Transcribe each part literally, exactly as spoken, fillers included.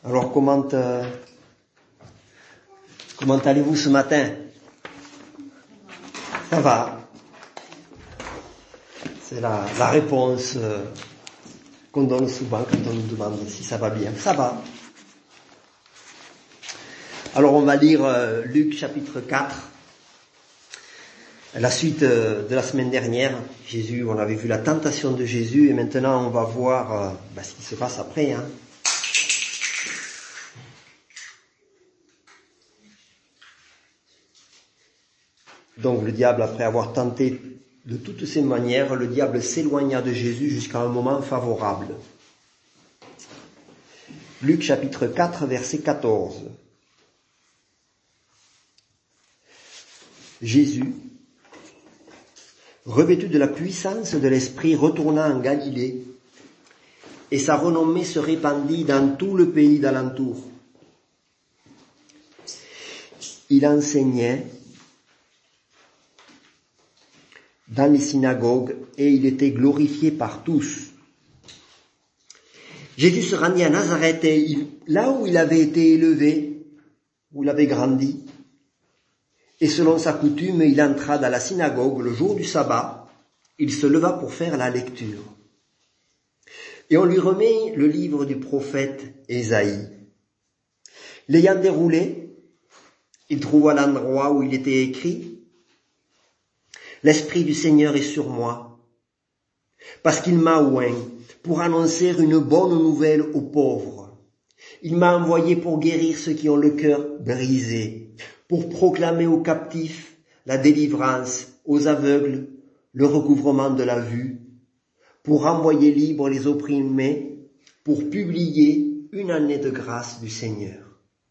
Alors comment euh, comment allez-vous ce matin? Ça va. C'est la, la réponse euh, qu'on donne souvent quand on nous demande si ça va bien. Ça va. Alors on va lire euh, Luc chapitre quatre. La suite euh, de la semaine dernière, Jésus, on avait vu la tentation de Jésus et maintenant on va voir euh, bah, ce qui se passe après. Hein. Donc le diable, après avoir tenté de toutes ses manières, le diable s'éloigna de Jésus jusqu'à un moment favorable. Luc chapitre quatre, verset quatorze. Jésus, revêtu de la puissance de l'Esprit, retourna en Galilée, et sa renommée se répandit dans tout le pays d'alentour. Il enseignait dans les synagogues, et il était glorifié par tous. Jésus se rendit à Nazareth, et il, là où il avait été élevé, où il avait grandi, et selon sa coutume, il entra dans la synagogue le jour du sabbat. Il se leva pour faire la lecture. Et on lui remet le livre du prophète Ésaïe. L'ayant déroulé, il trouva l'endroit où il était écrit « L'Esprit du Seigneur est sur moi, parce qu'il m'a oint pour annoncer une bonne nouvelle aux pauvres. Il m'a envoyé pour guérir ceux qui ont le cœur brisé, pour proclamer aux captifs la délivrance, aux aveugles le recouvrement de la vue, pour envoyer libres les opprimés, pour publier une année de grâce du Seigneur. »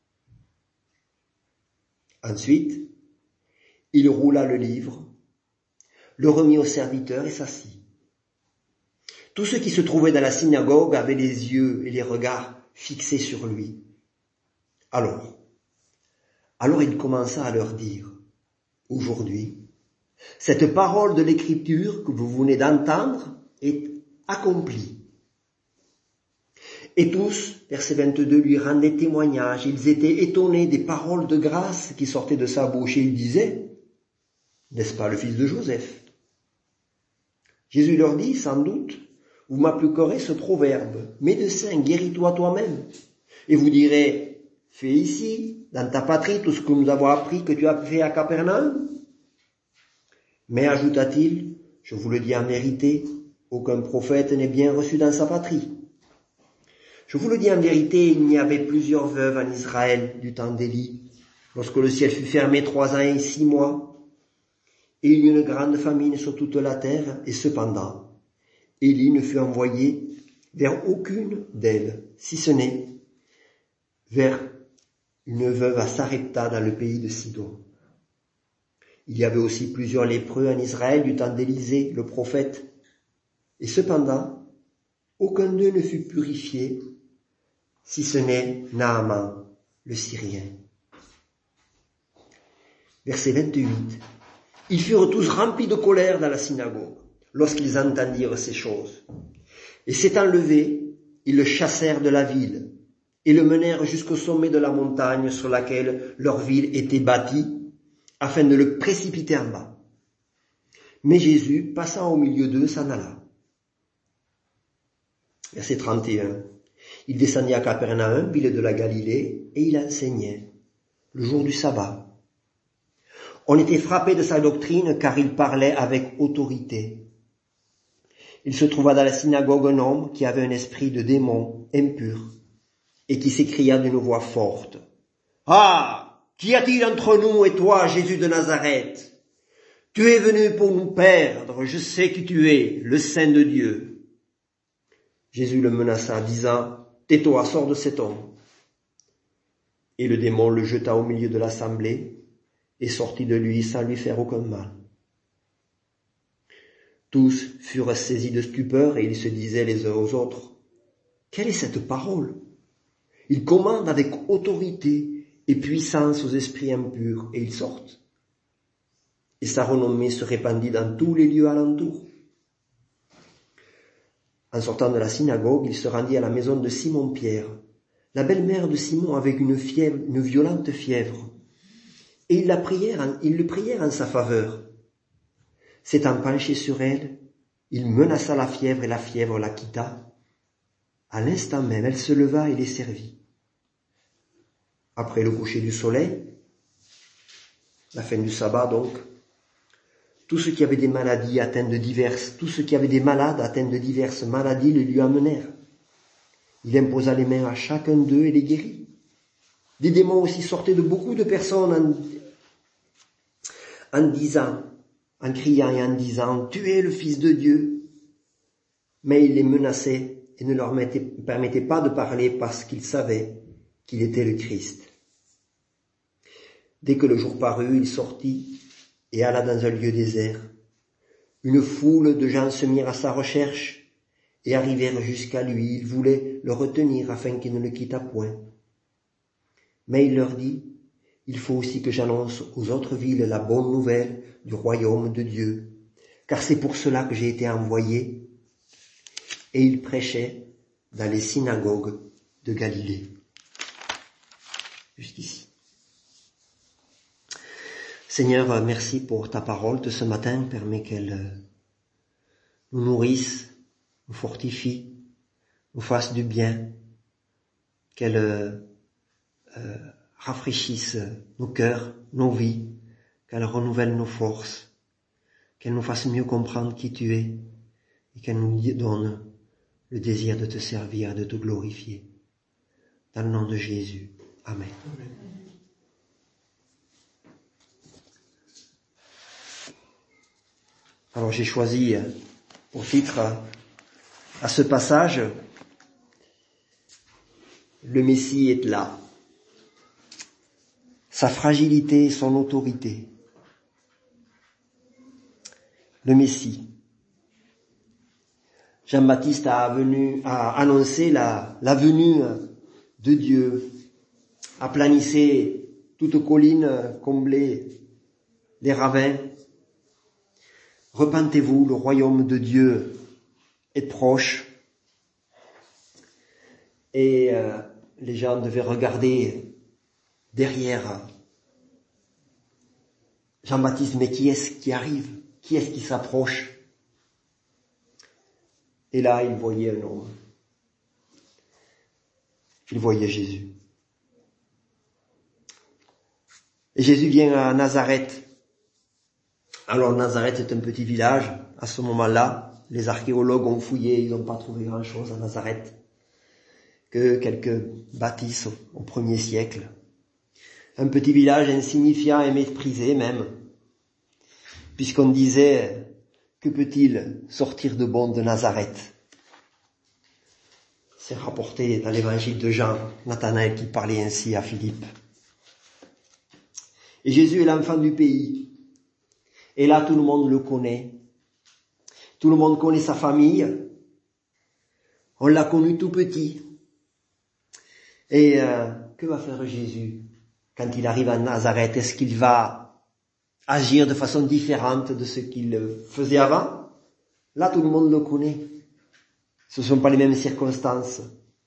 Ensuite, il roula le livre, le remit au serviteur et s'assit. Tous ceux qui se trouvaient dans la synagogue avaient les yeux et les regards fixés sur lui. Alors, alors il commença à leur dire, « Aujourd'hui, cette parole de l'Écriture que vous venez d'entendre est accomplie. » Et tous, verset vingt-deux, lui rendaient témoignage. Ils étaient étonnés des paroles de grâce qui sortaient de sa bouche et ils disaient, « N'est-ce pas le fils de Joseph ?» Jésus leur dit, sans doute, vous m'appliquerez ce proverbe, médecin, guéris-toi toi-même. Et vous direz, fais ici, dans ta patrie, tout ce que nous avons appris que tu as fait à Capernaum. Mais, ajouta-t-il, je vous le dis en vérité, aucun prophète n'est bien reçu dans sa patrie. Je vous le dis en vérité, il y avait plusieurs veuves en Israël du temps d'Élie, lorsque le ciel fut fermé trois ans et six mois. Et il y eut une grande famine sur toute la terre, et cependant, Élie ne fut envoyé vers aucune d'elles, si ce n'est vers une veuve à Sarepta dans le pays de Sidon. Il y avait aussi plusieurs lépreux en Israël du temps d'Élisée, le prophète, et cependant, aucun d'eux ne fut purifié, si ce n'est Naaman, le Syrien. Verset vingt-huit. Ils furent tous remplis de colère dans la synagogue, lorsqu'ils entendirent ces choses. Et s'étant levés, ils le chassèrent de la ville, et le menèrent jusqu'au sommet de la montagne sur laquelle leur ville était bâtie, afin de le précipiter en bas. Mais Jésus, passant au milieu d'eux, s'en alla. Verset trente et un. Il descendit à Capernaum, ville de la Galilée, et il enseignait, le jour du sabbat. On était frappé de sa doctrine car il parlait avec autorité. Il se trouva dans la synagogue un homme qui avait un esprit de démon impur et qui s'écria d'une voix forte. « Ah, qu'y a-t-il entre nous et toi, Jésus de Nazareth? Tu es venu pour nous perdre, je sais qui tu es, le Saint de Dieu. » Jésus le menaça, disant, « Tais-toi, sors de cet homme. » Et le démon le jeta au milieu de l'assemblée et sortit de lui sans lui faire aucun mal. Tous furent saisis de stupeur et ils se disaient les uns aux autres, « Quelle est cette parole? Il commande avec autorité et puissance aux esprits impurs et ils sortent. » Et sa renommée se répandit dans tous les lieux alentours. En sortant de la synagogue, il se rendit à la maison de Simon-Pierre. la belle-mère de Simon avec une fièvre, une violente fièvre. Et ils la prièrent, ils le prièrent en sa faveur. S'étant penché sur elle, il menaça la fièvre et la fièvre la quitta. À l'instant même, elle se leva et les servit. Après le coucher du soleil, la fin du sabbat donc, tous ceux qui avaient des maladies atteints de diverses, tous ceux qui avaient des malades atteints de diverses maladies le lui amenèrent. Il imposa les mains à chacun d'eux et les guérit. Des démons aussi sortaient de beaucoup de personnes en, en disant, en criant et en disant, « Tu es le Fils de Dieu !» Mais il les menaçait et ne leur mettait, permettait pas de parler parce qu'ils savaient qu'il était le Christ. Dès que le jour parut, il sortit et alla dans un lieu désert. Une foule de gens se mirent à sa recherche et arrivèrent jusqu'à lui. Ils voulaient le retenir afin qu'il ne le quittât point. Mais il leur dit, « Il faut aussi que j'annonce aux autres villes la bonne nouvelle du royaume de Dieu, car c'est pour cela que j'ai été envoyé. » Et il prêchait dans les synagogues de Galilée. Jusqu'ici. Seigneur, merci pour ta parole de ce matin. Permets qu'elle nous nourrisse, nous fortifie, nous fasse du bien, qu'elle euh, rafraîchisse nos cœurs, nos vies, qu'elle renouvelle nos forces, qu'elle nous fasse mieux comprendre qui tu es et qu'elle nous donne le désir de te servir, de te glorifier. Dans le nom de Jésus. Amen. Amen. Alors j'ai choisi pour titre à ce passage « Le Messie est là ». Sa fragilité et son autorité. Le Messie. Jean-Baptiste a, venu, a annoncé la, la venue de Dieu, a planissé toute colline comblée des ravins. Repentez-vous, le royaume de Dieu est proche. Et euh, les gens devaient regarder derrière Jean-Baptiste, mais qui est-ce qui arrive? Qui est-ce qui s'approche? Et là, il voyait un homme. Il voyait Jésus. Et Jésus vient à Nazareth. Alors Nazareth est un petit village. À ce moment-là, les archéologues ont fouillé, ils n'ont pas trouvé grand-chose à Nazareth. Que quelques bâtisses au premier siècle. Un petit village insignifiant et méprisé même. Puisqu'on disait, que peut-il sortir de bon de Nazareth? C'est rapporté dans l'évangile de Jean, Nathanaël qui parlait ainsi à Philippe. Et Jésus est l'enfant du pays. Et là, tout le monde le connaît. Tout le monde connaît sa famille. On l'a connu tout petit. Et euh, que va faire Jésus quand il arrive à Nazareth? Est-ce qu'il va agir de façon différente de ce qu'il faisait avant? Là, tout le monde le connaît. Ce ne sont pas les mêmes circonstances.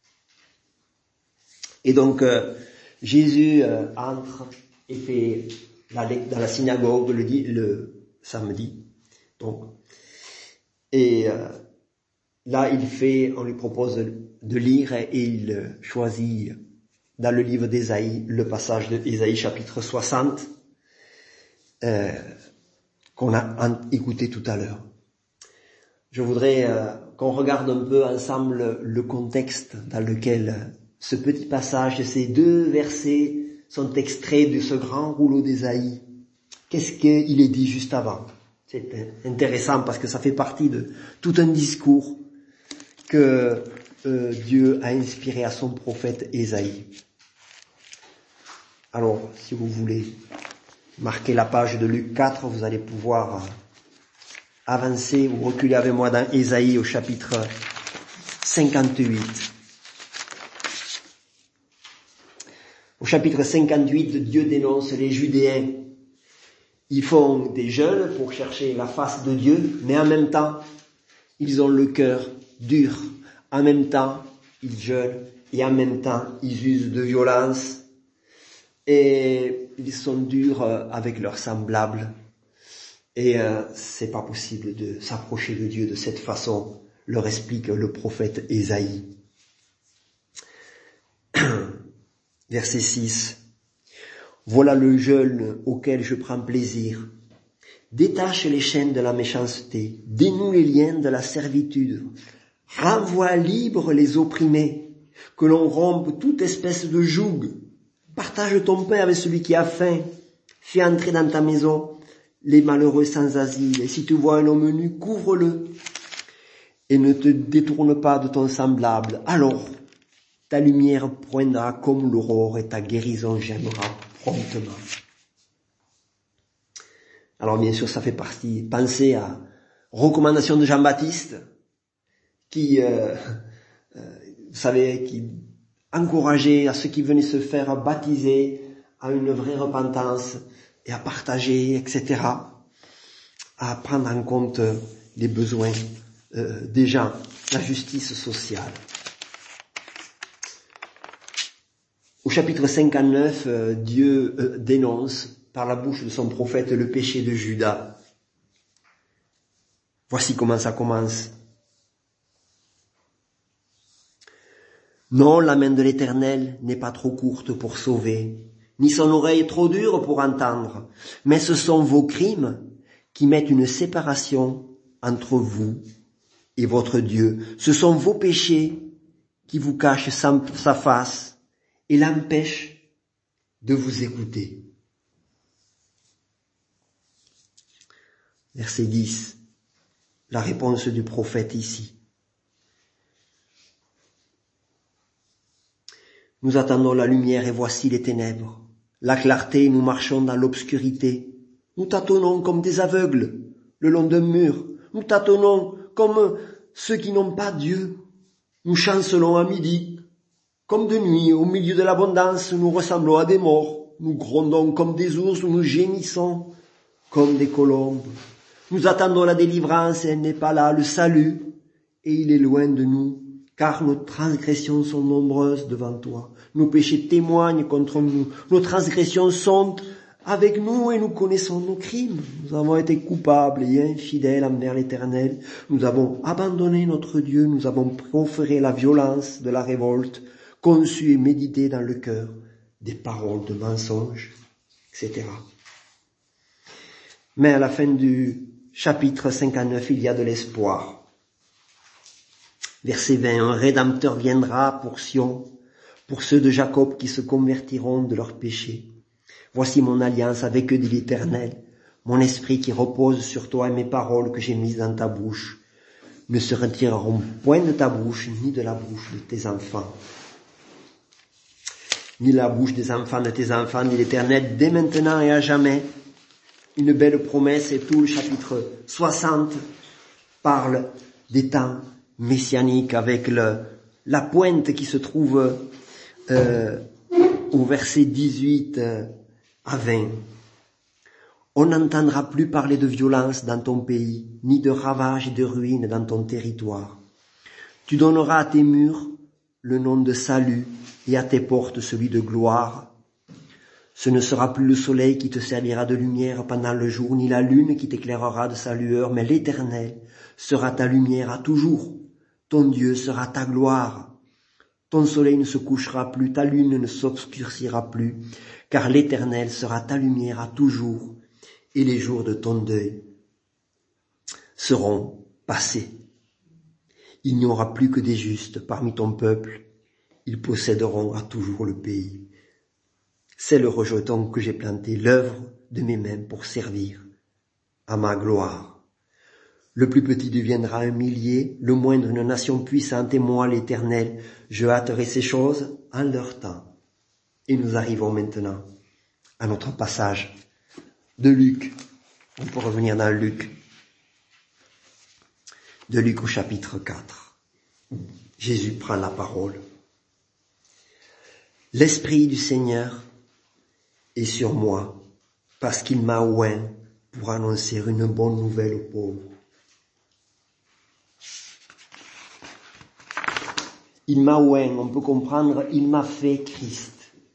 Et donc, euh, Jésus euh, entre et fait la, dans la synagogue le, le samedi. Donc, et euh, là, il fait, on lui propose de, de lire et il choisit dans le livre d'Ésaïe le passage de Ésaïe chapitre soixante. Euh, qu'on a écouté tout à l'heure. Je voudrais euh, qu'on regarde un peu ensemble le contexte dans lequel euh, ce petit passage, ces deux versets sont extraits de ce grand rouleau d'Ésaïe. Qu'est-ce qu'il est dit juste avant? C'est intéressant parce que ça fait partie de tout un discours que euh, Dieu a inspiré à son prophète Ésaïe. Alors, si vous voulez marquez la page de Luc quatre, vous allez pouvoir avancer ou reculer avec moi dans Ésaïe au chapitre cinquante-huit. Au chapitre cinquante-huit, Dieu dénonce les Judéens. Ils font des jeûnes pour chercher la face de Dieu, mais en même temps, ils ont le cœur dur. En même temps, ils jeûnent et en même temps ils usent de violence et ils sont durs avec leurs semblables. Et euh, c'est pas possible de s'approcher de Dieu de cette façon, leur explique le prophète Ésaïe. Verset six. Voilà le jeûne auquel je prends plaisir. Détache les chaînes de la méchanceté, dénoue les liens de la servitude, renvoie libres les opprimés, que l'on rompe toute espèce de joug. Partage ton pain avec celui qui a faim, fais entrer dans ta maison les malheureux sans asile, et si tu vois un homme nu, couvre-le, et ne te détourne pas de ton semblable. Alors, ta lumière poindra comme l'aurore, et ta guérison germera promptement. Alors bien sûr, ça fait partie, pensez à recommandation de Jean-Baptiste, qui, euh, euh, vous savez, qui encourageait à ceux qui venaient se faire baptiser à une vraie repentance, et à partager, et cetera, à prendre en compte les besoins euh, des gens, la justice sociale. Au chapitre cinquante-neuf, euh, Dieu euh, dénonce par la bouche de son prophète le péché de Judas. Voici comment ça commence. Non, la main de l'Éternel n'est pas trop courte pour sauver, ni son oreille trop dure pour entendre, mais ce sont vos crimes qui mettent une séparation entre vous et votre Dieu. Ce sont vos péchés qui vous cachent sa face et l'empêchent de vous écouter. Verset dix, la réponse du prophète ici. Nous attendons la lumière et voici les ténèbres. La clarté, nous marchons dans l'obscurité. Nous tâtonnons comme des aveugles le long d'un mur. Nous tâtonnons comme ceux qui n'ont pas Dieu. Nous chancelons à midi. Comme de nuit, au milieu de l'abondance, nous ressemblons à des morts. Nous grondons comme des ours, nous gémissons comme des colombes. Nous attendons la délivrance et elle n'est pas là, le salut, et il est loin de nous. Car nos transgressions sont nombreuses devant toi. Nos péchés témoignent contre nous. Nos transgressions sont avec nous et nous connaissons nos crimes. Nous avons été coupables et infidèles envers l'Éternel. Nous avons abandonné notre Dieu. Nous avons proféré la violence de la révolte, conçu et médité dans le cœur des paroles de mensonges, et cetera. Mais à la fin du chapitre cinquante-neuf, il y a de l'espoir. Verset vingt, un Rédempteur viendra pour Sion, pour ceux de Jacob qui se convertiront de leurs péchés. Voici mon alliance avec eux, dit l'Éternel, mon esprit qui repose sur toi et mes paroles que j'ai mises dans ta bouche ne se retireront point de ta bouche, ni de la bouche de tes enfants. Ni la bouche des enfants de tes enfants, ni l'Éternel, dès maintenant et à jamais. Une belle promesse, et tout le chapitre soixante parle des temps messianique avec le, la pointe qui se trouve euh, au verset dix-huit à vingt. On n'entendra plus parler de violence dans ton pays, ni de ravages et de ruines dans ton territoire. Tu donneras à tes murs le nom de salut et à tes portes celui de gloire. Ce ne sera plus le soleil qui te servira de lumière pendant le jour, ni la lune qui t'éclairera de sa lueur, mais l'Éternel sera ta lumière à toujours. Ton Dieu sera ta gloire. Ton soleil ne se couchera plus, ta lune ne s'obscurcira plus, car l'Éternel sera ta lumière à toujours, et les jours de ton deuil seront passés. Il n'y aura plus que des justes parmi ton peuple, ils posséderont à toujours le pays. C'est le rejeton que j'ai planté, l'œuvre de mes mains pour servir à ma gloire. Le plus petit deviendra un millier, le moindre une nation puissante, et moi, l'Éternel, je hâterai ces choses en leur temps. Et nous arrivons maintenant à notre passage de Luc. On peut revenir dans Luc. De Luc au chapitre quatre. Jésus prend la parole. L'Esprit du Seigneur est sur moi, parce qu'il m'a oint pour annoncer une bonne nouvelle aux pauvres. Il m'a oint, on peut comprendre, il m'a fait Christ.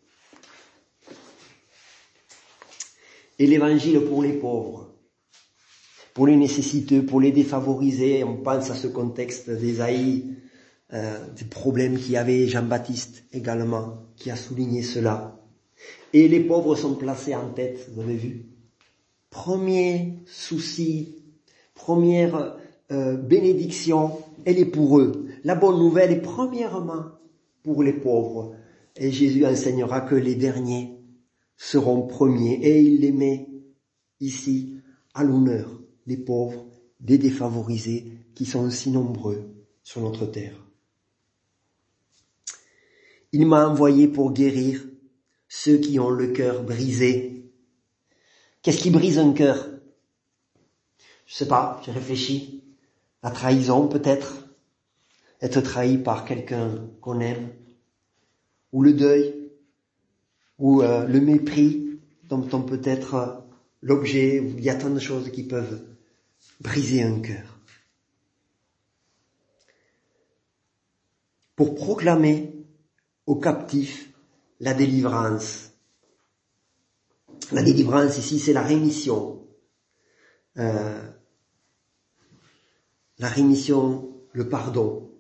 Et l'évangile pour les pauvres, pour les nécessiteux, pour les défavorisés, on pense à ce contexte d'Ésaïe, euh, des problèmes qu'il y avait, Jean-Baptiste également, qui a souligné cela. Et les pauvres sont placés en tête, vous avez vu. Premier souci, première euh, bénédiction, elle est pour eux. La bonne nouvelle est premièrement pour les pauvres. Et Jésus enseignera que les derniers seront premiers. Et il les met ici à l'honneur, les pauvres, des défavorisés qui sont si nombreux sur notre terre. Il m'a envoyé pour guérir ceux qui ont le cœur brisé. Qu'est-ce qui brise un cœur? Je sais pas, j'ai réfléchi. La trahison peut-être, être trahi par quelqu'un qu'on aime, ou le deuil, ou euh, le mépris dont on peut être euh, l'objet. Il y a tant de choses qui peuvent briser un cœur. Pour proclamer aux captifs la délivrance. La délivrance ici, c'est la rémission. Euh, la rémission, le pardon.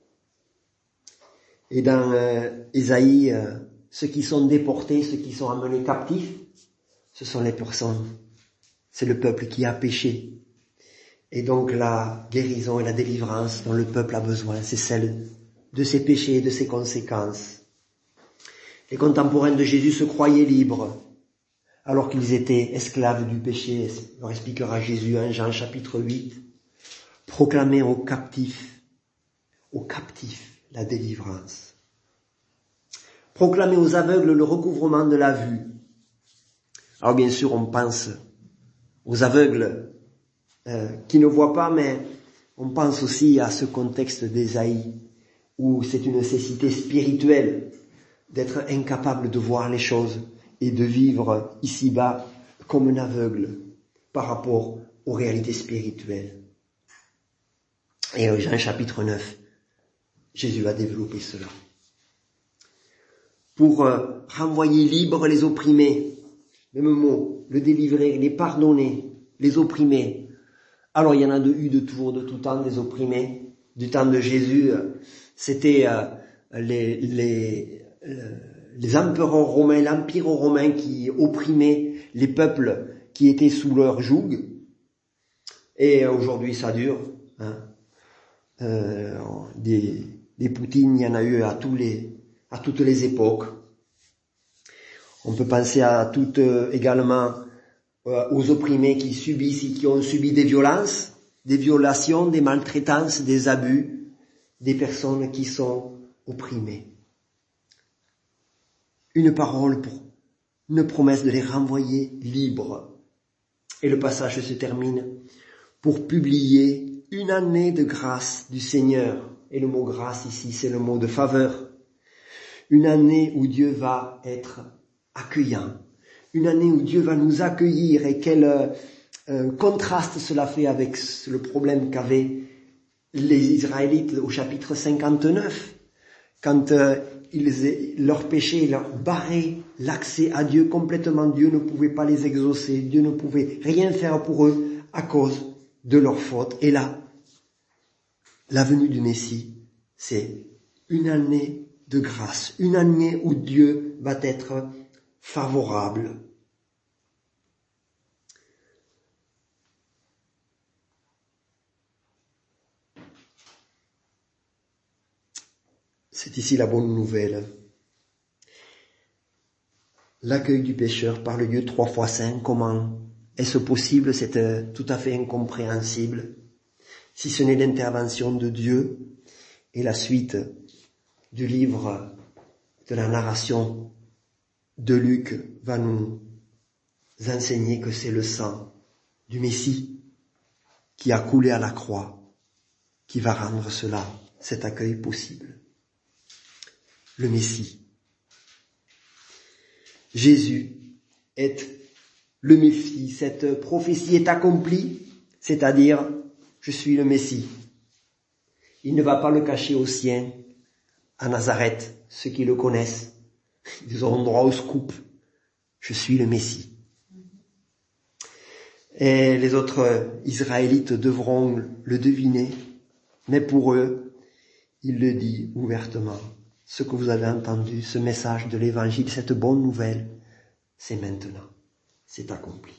Et dans euh, Ésaïe, euh, ceux qui sont déportés, ceux qui sont amenés captifs, ce sont les personnes. C'est le peuple qui a péché. Et donc la guérison et la délivrance dont le peuple a besoin, c'est celle de ses péchés et de ses conséquences. Les contemporains de Jésus se croyaient libres, alors qu'ils étaient esclaves du péché, leur expliquera Jésus en Jean chapitre huit. Proclamer aux captifs, aux captifs la délivrance. Proclamer aux aveugles le recouvrement de la vue. Alors bien sûr, on pense aux aveugles euh, qui ne voient pas, mais on pense aussi à ce contexte d'Ésaïe, où c'est une nécessité spirituelle d'être incapable de voir les choses et de vivre ici-bas comme un aveugle par rapport aux réalités spirituelles. Et dans Jean chapitre neuf, Jésus va développer cela. Pour euh, renvoyer libres les opprimés, même mot, le délivrer, les pardonner, les opprimés. Alors il y en a de, eu de toujours, de tout temps, des opprimés. Du temps de Jésus, c'était euh, les, les, les empereurs romains, l'empire romain qui opprimait les peuples qui étaient sous leur joug. Et aujourd'hui ça dure. Hein. Euh, des, des Poutines, il y en a eu à tous les, à toutes les époques. On peut penser à toutes euh, également euh, aux opprimés qui subissent, qui ont subi des violences, des violations, des maltraitances, des abus, des personnes qui sont opprimées. Une parole pour une promesse de les renvoyer libres. Et le passage se termine pour publier une année de grâce du Seigneur. Et le mot grâce ici, c'est le mot de faveur. Une année où Dieu va être accueillant. Une année où Dieu va nous accueillir et quel euh, contraste cela fait avec le problème qu'avaient les Israélites au chapitre cinquante-neuf. Quand euh, ils, leur péché leur barrait l'accès à Dieu complètement. Dieu ne pouvait pas les exaucer. Dieu ne pouvait rien faire pour eux à cause de leur faute. Et là, la venue du Messie, c'est une année de grâce, une année où Dieu va être favorable. C'est ici la bonne nouvelle. L'accueil du pécheur par le Dieu trois fois saint, comment est-ce possible? C'est tout à fait incompréhensible. Si ce n'est l'intervention de Dieu et la suite du livre de la narration de Luc va nous enseigner que c'est le sang du Messie qui a coulé à la croix qui va rendre cela, cet accueil possible. Le Messie. Jésus est le Messie. Cette prophétie est accomplie, c'est-à-dire, je suis le Messie. Il ne va pas le cacher aux siens à Nazareth, ceux qui le connaissent, ils auront droit au scoop. Je suis le Messie. Et les autres Israélites devront le deviner, mais pour eux, il le dit ouvertement. Ce que vous avez entendu, ce message de l'évangile, cette bonne nouvelle, c'est maintenant. C'est accompli.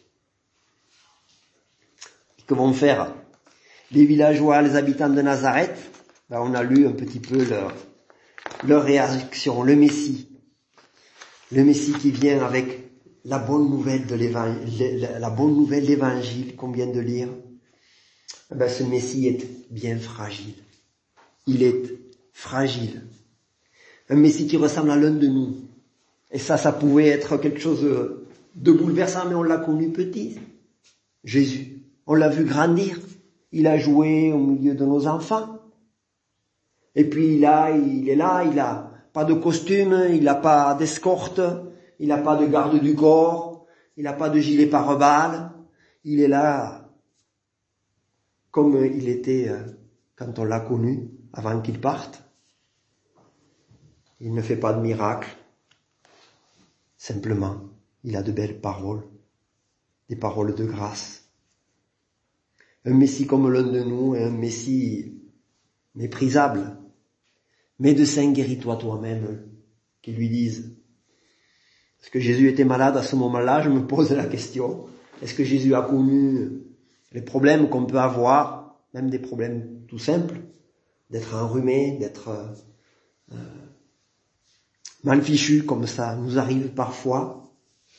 Que vont faire les villageois, les habitants de Nazareth? Ben, on a lu un petit peu leur, leur réaction. Le Messie. Le Messie qui vient avec la bonne nouvelle de l'évangile, la bonne nouvelle d'évangile qu'on vient de lire. Ben, ce Messie est bien fragile. Il est fragile. Un Messie qui ressemble à l'un de nous. Et ça, ça pouvait être quelque chose de bouleversant, mais on l'a connu petit. Jésus. On l'a vu grandir. Il a joué au milieu de nos enfants. Et puis là, il est là, il a pas de costume, il n'a pas d'escorte, il n'a pas de garde du corps, il n'a pas de gilet pare-balles. Il est là comme il était quand on l'a connu, avant qu'il parte. Il ne fait pas de miracle. Simplement, il a de belles paroles, des paroles de grâce. Un Messie comme l'un de nous, un Messie méprisable. Médecin, guéris-toi toi-même, qu'ils lui disent. Est-ce que Jésus était malade à ce moment-là? Je me pose la question. Est-ce que Jésus a connu les problèmes qu'on peut avoir, même des problèmes tout simples, d'être enrhumé, d'être euh, mal fichu, comme ça nous arrive parfois?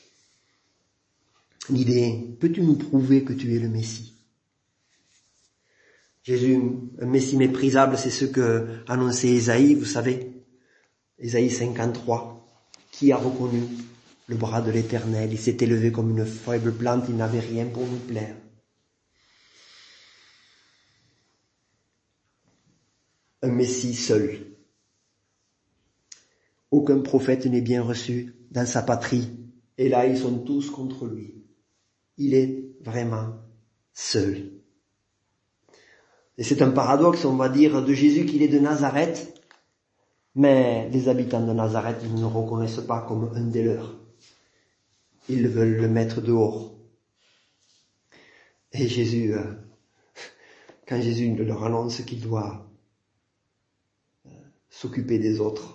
L'idée, peux-tu nous prouver que tu es le Messie? Jésus, un Messie méprisable, c'est ce que annonçait Ésaïe, vous savez, Ésaïe cinquante-trois, qui a reconnu le bras de l'Éternel, il s'est élevé comme une faible plante, il n'avait rien pour nous plaire. Un Messie seul. Aucun prophète n'est bien reçu dans sa patrie, et là ils sont tous contre lui. Il est vraiment seul. Et c'est un paradoxe, on va dire, de Jésus qu'il est de Nazareth, mais les habitants de Nazareth ne le reconnaissent pas comme un des leurs. Ils veulent le mettre dehors. Et Jésus, euh, quand Jésus leur annonce qu'il doit euh, s'occuper des autres,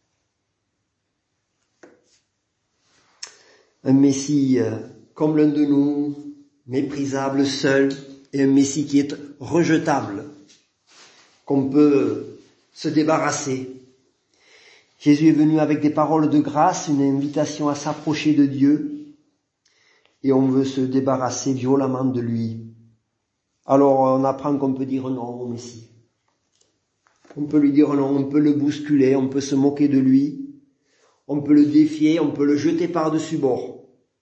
un Messie euh, comme l'un de nous, méprisable, seul, et un Messie qui est rejetable, qu'on peut se débarrasser. Jésus est venu avec des paroles de grâce, une invitation à s'approcher de Dieu, et on veut se débarrasser violemment de lui. Alors on apprend qu'on peut dire non au Messie. On peut lui dire non, on peut le bousculer, on peut se moquer de lui, on peut le défier, on peut le jeter par-dessus bord.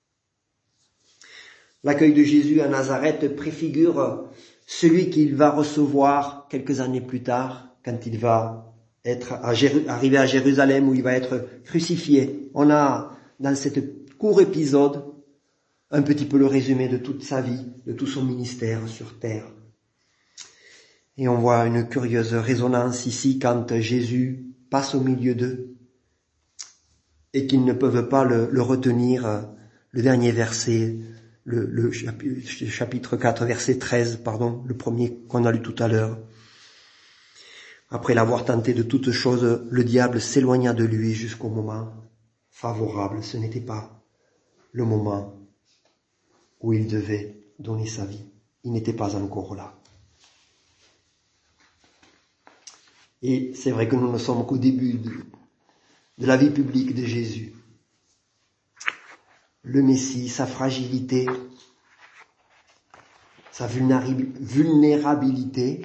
L'accueil de Jésus à Nazareth préfigure celui qu'il va recevoir quelques années plus tard, quand il va être à Jéru- arrivé à Jérusalem, où il va être crucifié. On a, dans cet court épisode, un petit peu le résumé de toute sa vie, de tout son ministère sur terre. Et on voit une curieuse résonance ici quand Jésus passe au milieu d'eux et qu'ils ne peuvent pas le, le retenir. Le dernier verset, le, le chapitre quatre, verset treize, pardon, le premier qu'on a lu tout à l'heure. Après l'avoir tenté de toutes choses, le diable s'éloigna de lui jusqu'au moment favorable. Ce n'était pas le moment où il devait donner sa vie. Il n'était pas encore là. Et c'est vrai que nous ne sommes qu'au début de, de la vie publique de Jésus. Le Messie, sa fragilité, sa vulnérabilité,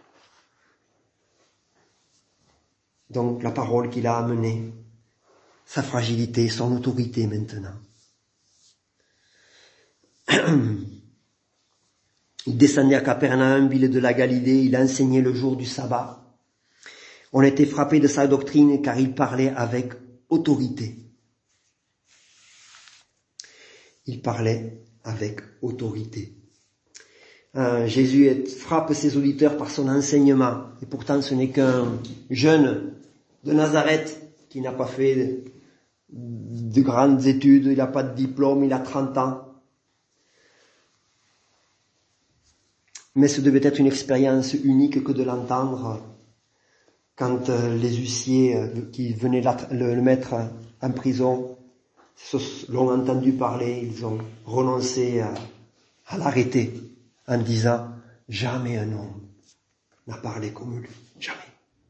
donc la parole qu'il a amenée, sa fragilité, son autorité maintenant. Il descendait à Capernaum, ville de la Galilée, il enseignait le jour du sabbat. On était frappé de sa doctrine car il parlait avec autorité. Il parlait avec autorité. Euh, Jésus frappe ses auditeurs par son enseignement. Et pourtant ce n'est qu'un jeune de Nazareth, qui n'a pas fait de grandes études, il n'a pas de diplôme, il a trente ans. Mais ce devait être une expérience unique que de l'entendre quand les huissiers qui venaient le mettre en prison l'ont entendu parler, ils ont renoncé à, à l'arrêter en disant « Jamais un homme n'a parlé comme lui, jamais ».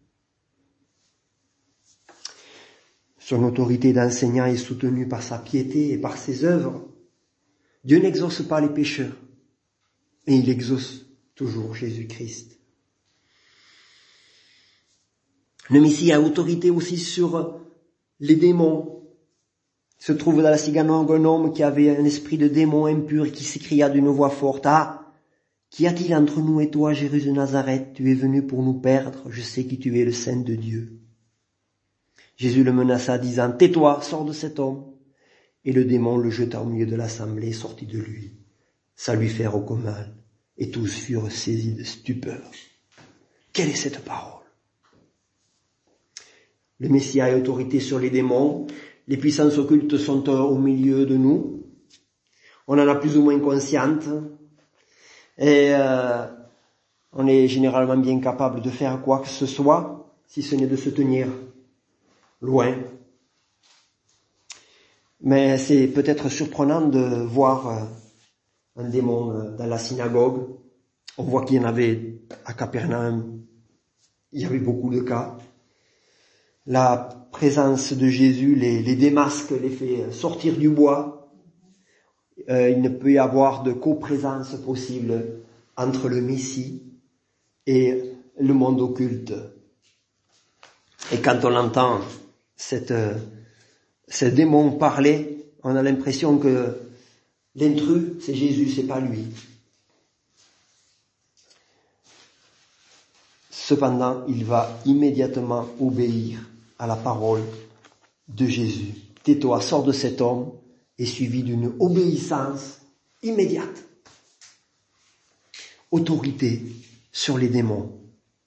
Son autorité d'enseignant est soutenue par sa piété et par ses œuvres. Dieu n'exauce pas les pécheurs, et il exauce toujours Jésus-Christ. Le Messie a autorité aussi sur les démons. Il se trouve dans la synagogue un homme qui avait un esprit de démon impur et qui s'écria d'une voix forte, « Ah, qu'y a-t-il entre nous et toi, Jésus de Nazareth? Tu es venu pour nous perdre, je sais que tu es le Saint de Dieu. » Jésus le menaça, disant, « Tais-toi, sors de cet homme. » Et le démon le jeta au milieu de l'assemblée, sortit de lui. Ça lui fit au mal, et tous furent saisis de stupeur. Quelle est cette parole? Le Messie a autorité sur les démons. Les puissances occultes sont au milieu de nous. On en a plus ou moins conscience. Et euh, on est généralement bien capable de faire quoi que ce soit, si ce n'est de se tenir loin. Mais c'est peut-être surprenant de voir un démon dans la synagogue. On voit qu'il y en avait à Capernaum. Il y avait beaucoup de cas. La présence de Jésus les, les démasque, les fait sortir du bois. Euh, il ne peut y avoir de coprésence possible entre le Messie et le monde occulte. Et quand on entend cette, ce démon parler, on a l'impression que l'intrus, c'est Jésus, c'est pas lui. Cependant, il va immédiatement obéir à la parole de Jésus. Tais-toi, sors de cet homme, est suivi d'une obéissance immédiate. Autorité sur les démons.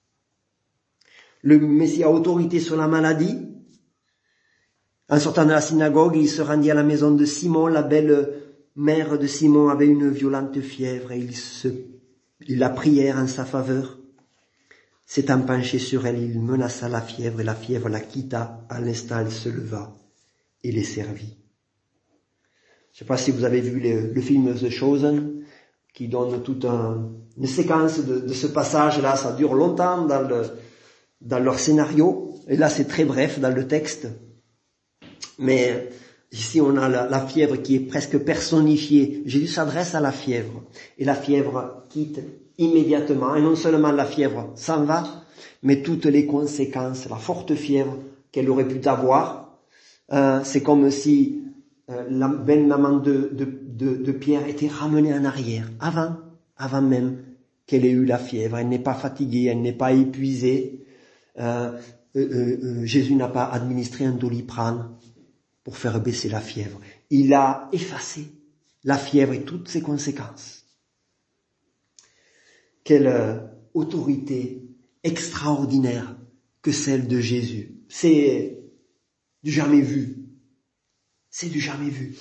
Le Messie a autorité sur la maladie. En sortant de la synagogue, il se rendit à la maison de Simon. La belle mère de Simon avait une violente fièvre et il, se, il la prièrent en sa faveur. S'étant penché sur elle, il menaça la fièvre et la fièvre la quitta. À l'instant, elle se leva et les servit. Je ne sais pas si vous avez vu le, le film The Chosen, qui donne toute un, une séquence de, de ce passage-là. Ça dure longtemps dans, le, dans leur scénario. Et là, c'est très bref dans le texte. Mais ici, on a la, la fièvre qui est presque personnifiée. Jésus s'adresse à la fièvre. Et la fièvre quitte immédiatement. Et non seulement la fièvre s'en va, mais toutes les conséquences, la forte fièvre qu'elle aurait pu avoir. Euh, c'est comme si euh, la belle maman de, de, de, de Pierre était ramenée en arrière, avant, avant même qu'elle ait eu la fièvre. Elle n'est pas fatiguée, elle n'est pas épuisée. Euh, euh, euh, Jésus n'a pas administré un doliprane pour faire baisser la fièvre. Il a effacé la fièvre et toutes ses conséquences. Quelle euh, autorité extraordinaire que celle de Jésus. C'est du jamais vu. C'est du jamais vu.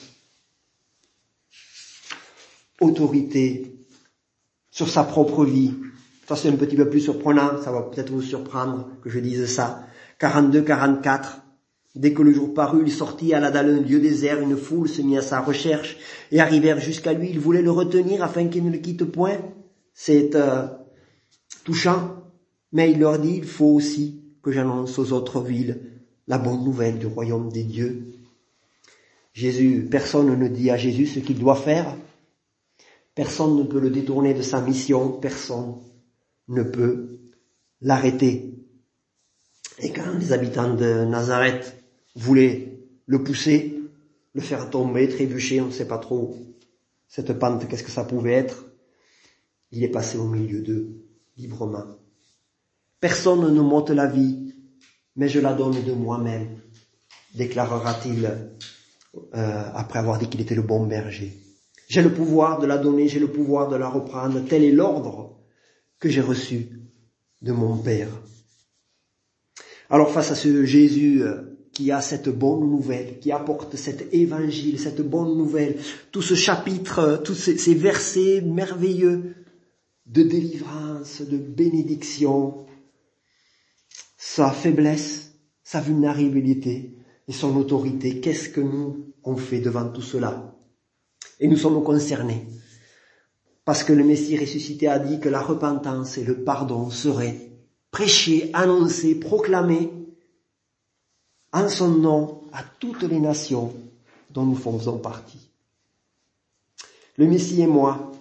Autorité sur sa propre vie. Ça, c'est un petit peu plus surprenant. Ça va peut-être vous surprendre que je dise ça. quarante-deux quarante-quatre. Dès que le jour parut, il sortit, alla dans un lieu désert, une foule se mit à sa recherche et arrivèrent jusqu'à lui. Ils voulaient le retenir afin qu'il ne le quitte point. C'est euh, touchant, mais il leur dit, il faut aussi que j'annonce aux autres villes la bonne nouvelle du royaume des dieux. Jésus, personne ne dit à Jésus ce qu'il doit faire. Personne ne peut le détourner de sa mission. Personne ne peut l'arrêter. Et quand les habitants de Nazareth voulaient le pousser, le faire tomber, trébucher, on ne sait pas trop cette pente, qu'est-ce que ça pouvait être, il est passé au milieu d'eux, librement. Personne ne m'ôte la vie, mais je la donne de moi-même, déclarera-t-il euh, après avoir dit qu'il était le bon berger. J'ai le pouvoir de la donner, j'ai le pouvoir de la reprendre, tel est l'ordre que j'ai reçu de mon Père. Alors face à ce Jésus qui a cette bonne nouvelle, qui apporte cet évangile, cette bonne nouvelle, tout ce chapitre, tous ces, ces versets merveilleux de délivrance, de bénédiction, sa faiblesse, sa vulnérabilité et son autorité, qu'est-ce que nous on fait devant tout cela? Et nous sommes concernés, parce que le Messie ressuscité a dit que la repentance et le pardon seraient prêchés, annoncés, proclamés en son nom à toutes les nations dont nous faisons partie. Le Messie et moi,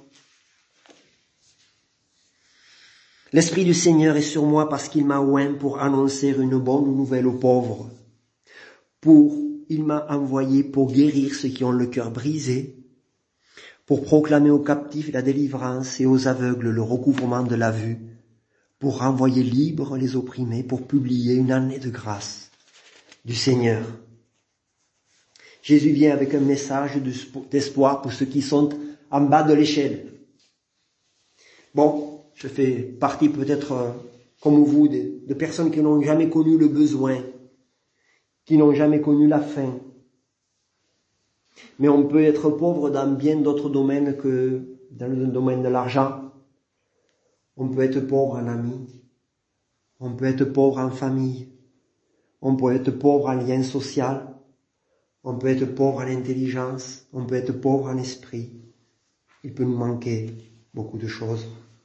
l'Esprit du Seigneur est sur moi parce qu'il m'a oint pour annoncer une bonne nouvelle aux pauvres. Pour, il m'a envoyé pour guérir ceux qui ont le cœur brisé, pour proclamer aux captifs la délivrance et aux aveugles le recouvrement de la vue, pour renvoyer libres les opprimés, pour publier une année de grâce du Seigneur. Jésus vient avec un message d'espoir pour ceux qui sont en bas de l'échelle. Bon, je fais partie peut-être, euh, comme vous, de, de personnes qui n'ont jamais connu le besoin, qui n'ont jamais connu la faim. Mais on peut être pauvre dans bien d'autres domaines que dans le domaine de l'argent. On peut être pauvre en amis. On peut être pauvre en famille. On peut être pauvre en lien social. On peut être pauvre en intelligence. On peut être pauvre en esprit. Il peut nous manquer beaucoup de choses.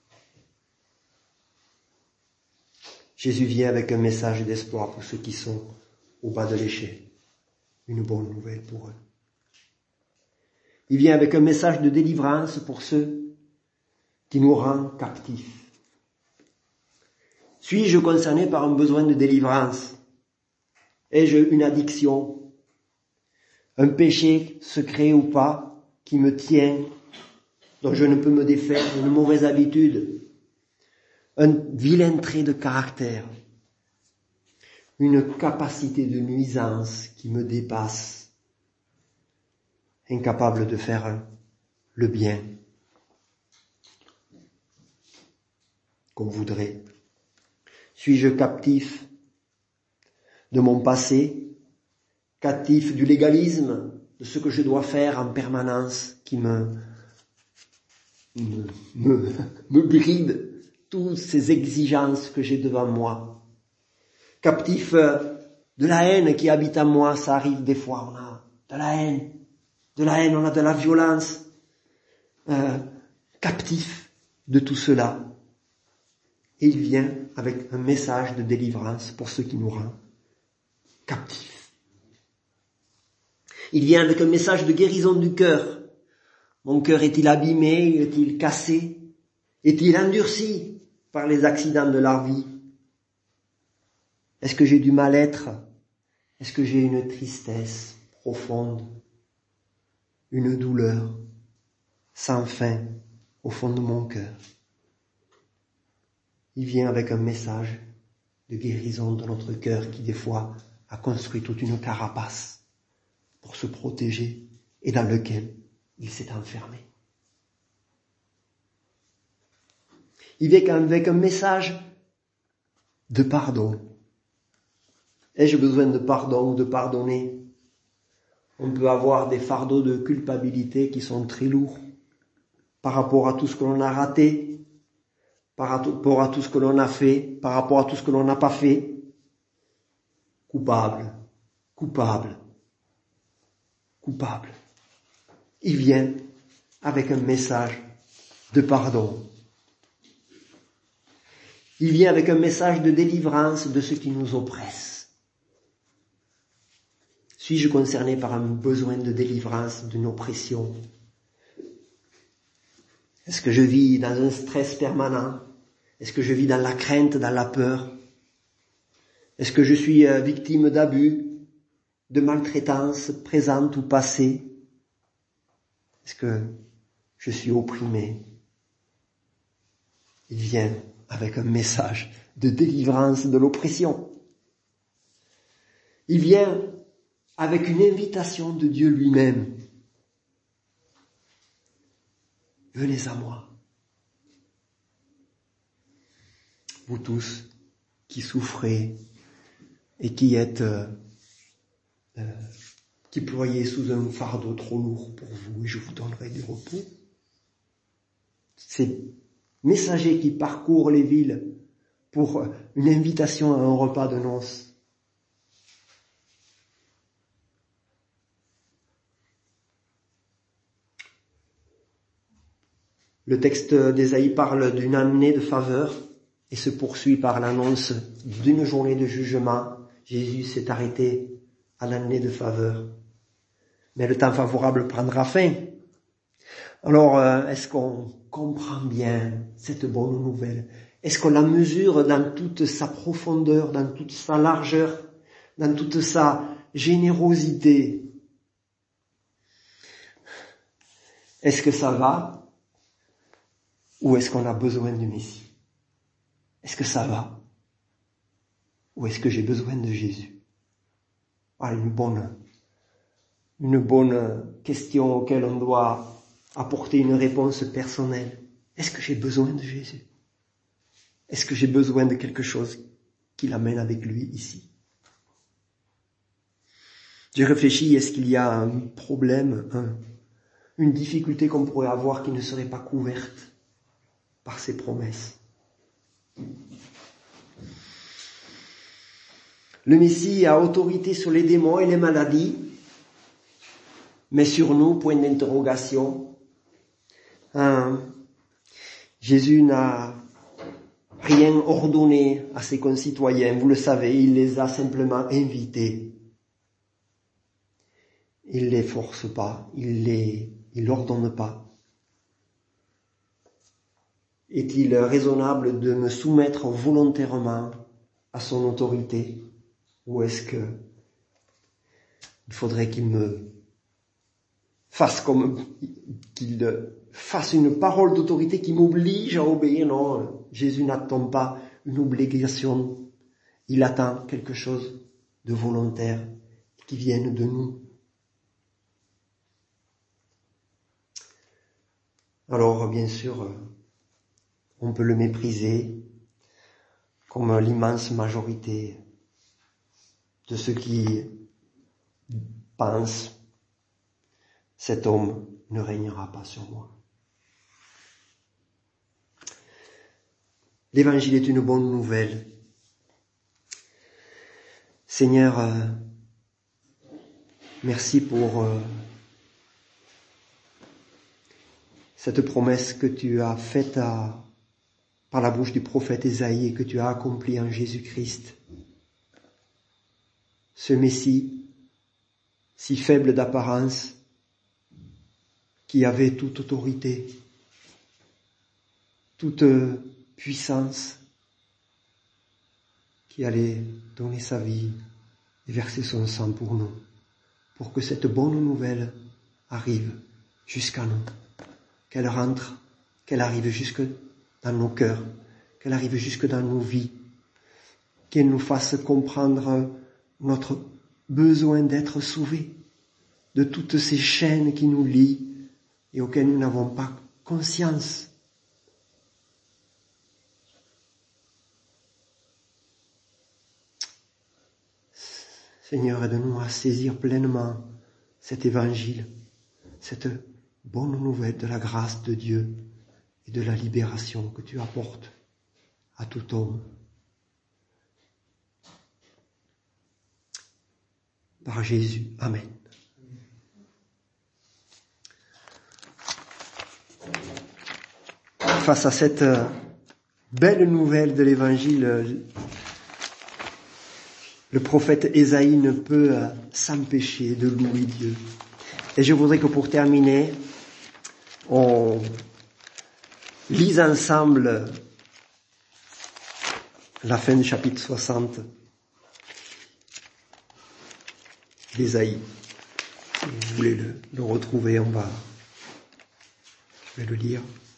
Jésus vient avec un message d'espoir pour ceux qui sont au bas de l'échelle. Une bonne nouvelle pour eux. Il vient avec un message de délivrance pour ceux qui nous rendent captifs. Suis-je concerné par un besoin de délivrance? Ai-je une addiction? Un péché, secret ou pas, qui me tient, dont je ne peux me défaire, une mauvaise habitude, un vilain trait de caractère, une capacité de nuisance qui me dépasse, incapable de faire le bien qu'on voudrait. Suis-je captif de mon passé, captif du légalisme, de ce que je dois faire en permanence, qui me, me, me, me bride toutes ces exigences que j'ai devant moi. Captif de la haine qui habite en moi, ça arrive des fois, on a de la haine, de la haine, on a de la violence. Euh, captif de tout cela. Et il vient avec un message de délivrance pour ceux qui nous rendent captifs. Il vient avec un message de guérison du cœur. Mon cœur est-il abîmé, est-il cassé, est-il endurci par les accidents de la vie? Est-ce que j'ai du mal-être? Est-ce que j'ai une tristesse profonde, une douleur sans fin au fond de mon cœur? Il vient avec un message de guérison de notre cœur qui des fois a construit toute une carapace pour se protéger et dans lequel il s'est enfermé. Il vient avec un message de pardon. Ai-je besoin de pardon ou de pardonner? On peut avoir des fardeaux de culpabilité qui sont très lourds par rapport à tout ce que l'on a raté, par rapport à tout ce que l'on a fait, par rapport à tout ce que l'on n'a pas fait. Coupable, coupable, coupable. Il vient avec un message de pardon. Il vient avec un message de délivrance de ce qui nous oppresse. Suis-je concerné par un besoin de délivrance d'une oppression? Est-ce que je vis dans un stress permanent? Est-ce que je vis dans la crainte, dans la peur? Est-ce que je suis victime d'abus, de maltraitance présente ou passée? Est-ce que je suis opprimé? Il vient avec un message de délivrance de l'oppression. Il vient avec une invitation de Dieu lui-même. Venez à moi. Vous tous qui souffrez et qui êtes euh, euh, qui ployez sous un fardeau trop lourd pour vous, et je vous donnerai du repos. Ces messagers qui parcourent les villes pour une invitation à un repas de noces. Le texte d'Ésaïe parle d'une année de faveur et se poursuit par l'annonce d'une journée de jugement. Jésus s'est arrêté à l'année de faveur. Mais le temps favorable prendra fin. Alors, est-ce qu'on comprend bien cette bonne nouvelle? Est-ce qu'on la mesure dans toute sa profondeur, dans toute sa largeur, dans toute sa générosité? Est-ce que ça va? Ou est-ce qu'on a besoin du Messie? Est-ce que ça va? Ou est-ce que j'ai besoin de Jésus? Voilà une bonne, une bonne question auquel on doit apporter une réponse personnelle. Est-ce que j'ai besoin de Jésus? Est-ce que j'ai besoin de quelque chose qui l'amène avec lui ici? J'ai réfléchi, est-ce qu'il y a un problème, un, une difficulté qu'on pourrait avoir qui ne serait pas couverte par ses promesses? Le Messie a autorité sur les démons et les maladies, mais sur nous, point d'interrogation. Hein, Jésus n'a rien ordonné à ses concitoyens, vous le savez, il les a simplement invités. Il les force pas, il les, il ordonne pas. Est-il raisonnable de me soumettre volontairement à son autorité? Ou est-ce que il faudrait qu'il me fasse comme, qu'il fasse une parole d'autorité qui m'oblige à obéir? Non, Jésus n'attend pas une obligation. Il attend quelque chose de volontaire qui vienne de nous. Alors, bien sûr, on peut le mépriser comme l'immense majorité de ceux qui pensent « cet homme ne régnera pas sur moi ». L'Évangile est une bonne nouvelle. Seigneur, euh, merci pour euh, cette promesse que tu as faite à, par la bouche du prophète Ésaïe et que tu as accomplie en Jésus-Christ. Ce Messie, si faible d'apparence, qui avait toute autorité, toute puissance, qui allait donner sa vie et verser son sang pour nous, pour que cette bonne nouvelle arrive jusqu'à nous, qu'elle rentre, qu'elle arrive jusque dans nos cœurs, qu'elle arrive jusque dans nos vies, qu'elle nous fasse comprendre notre besoin d'être sauvés de toutes ces chaînes qui nous lient et auxquelles nous n'avons pas conscience. Seigneur, aide-nous à saisir pleinement cet évangile, cette bonne nouvelle de la grâce de Dieu et de la libération que tu apportes à tout homme. Par Jésus. Amen. Face à cette belle nouvelle de l'Évangile, le prophète Ésaïe ne peut s'empêcher de louer Dieu. Et je voudrais que pour terminer, on lise ensemble la fin du chapitre soixante d'Ésaïe. Si vous voulez le, le retrouver, on va, je vais le lire.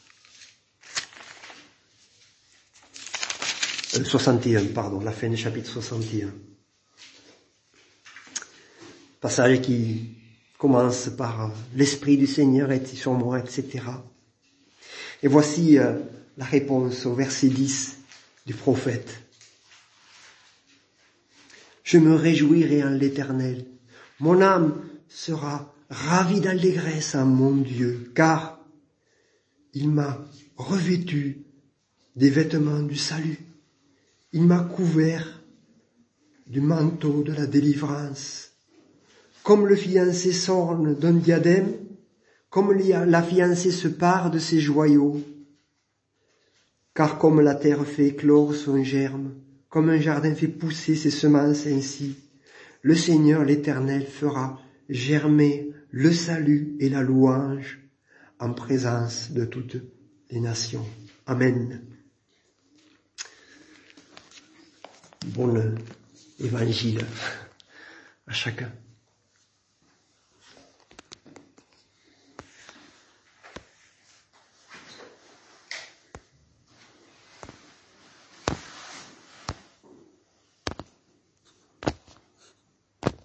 Euh, soixante et un, pardon, la fin du chapitre soixante et un. Passage qui commence par « L'Esprit du Seigneur est sur moi », et cetera. Et voici euh, la réponse au verset dix du prophète. Je me réjouirai en l'Éternel. Mon âme sera ravie d'allégresse en mon Dieu, car il m'a revêtu des vêtements du salut. Il m'a couvert du manteau de la délivrance. Comme le fiancé s'orne d'un diadème, comme la fiancée se pare de ses joyaux. Car comme la terre fait éclore son germe, comme un jardin fait pousser ses semences ainsi, le Seigneur l'Éternel fera germer le salut et la louange en présence de toutes les nations. Amen. Bon évangile à chacun.